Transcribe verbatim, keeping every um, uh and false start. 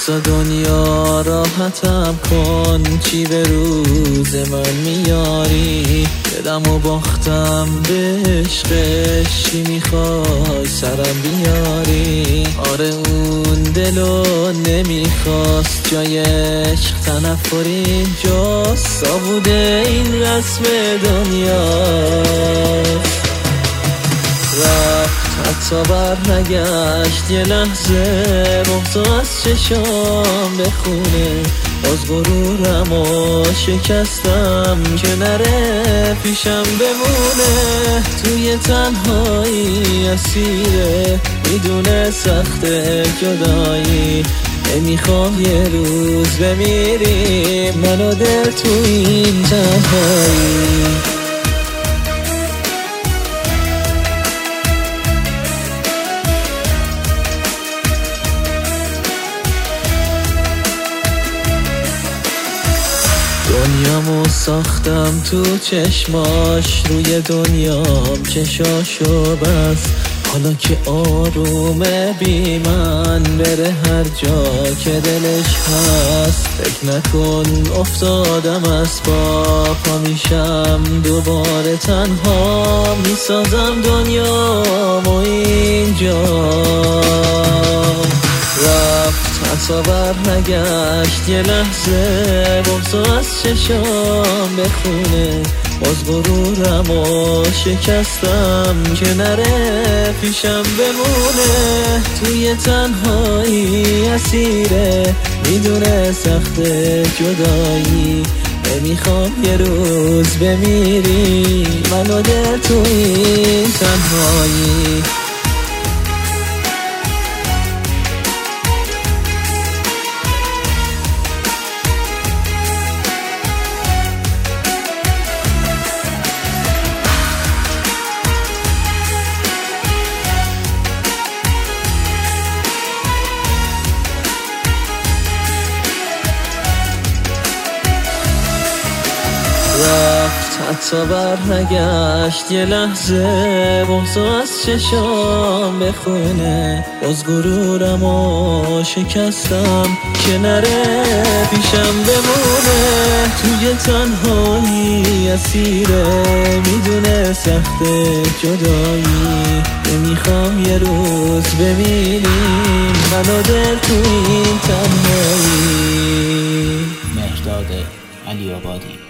بسا دنیا راحتم کن، چی به روز من میاری؟ دلمو باختم به عشقش، چی میخوای سرم بیاری؟ آره اون دلو نمیخواست، جای عشق تنفر اینجاست، سابوده این رسم دنیاست. رفت حتی بر نگشت، یه لحظه بغضو از چشام بخونه، باز غرورمو شکستم که نره پیشم بمونه. توی تنهایی اسیره، میدونه سخت جدایی، نمیخوام یه روز بمیریم من و دل تو این تنهایی. دنیامو ساختم تو چشماش، روی دنیام چشاشو بس، حالا که آرومه بی من بره هر جا که دلش هست. فکر نکن افتادم از پا، پا میشم دوباره تنها، میسازم دنیامو اینجا. رفت حتی بر نگشت، یه لحظه بغضو از چشام بخونه، باز غرورمو شکستم که نره پیشم بمونه. توی تنهایی اسیره، میدونه سخت جدایی، نمیخوام یه روز بمیری من و دل تو این تنهایی. رفت حتی بر نگشت، یه لحظه بغضو از چشام بخونه، باز غرورمو شکستم که نره پیشم بمونه. توی تنهایی اسیره، میدونه سخت جدایی، نمیخوام یه روز بمیریم من و دل تو این تنهایی. مهرداد علی‌آبادی.